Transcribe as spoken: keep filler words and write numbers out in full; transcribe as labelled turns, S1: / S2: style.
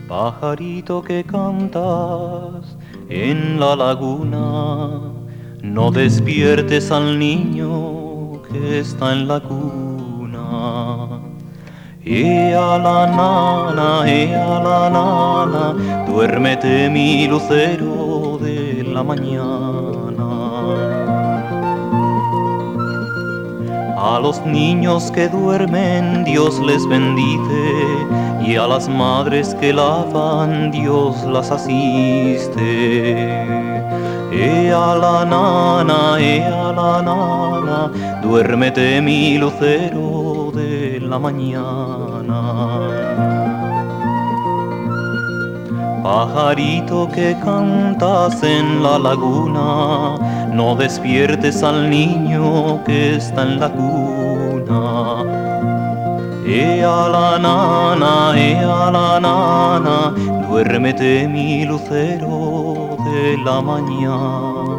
S1: Pajarito que cantas en la laguna, no despiertes al niño que está en la cuna. Ea la nana, ea la nana, duérmete mi lucero de la mañana. A los niños que duermen Dios les bendice, y a las madres que lavan Dios las asiste. Ea la nana, ea la nana, duérmete mi lucero de la mañana. Pajarito que cantas en la laguna, no despiertes al niño que está en la cuna. Ea la nana, ea la nana, duérmete mi lucero de la mañana.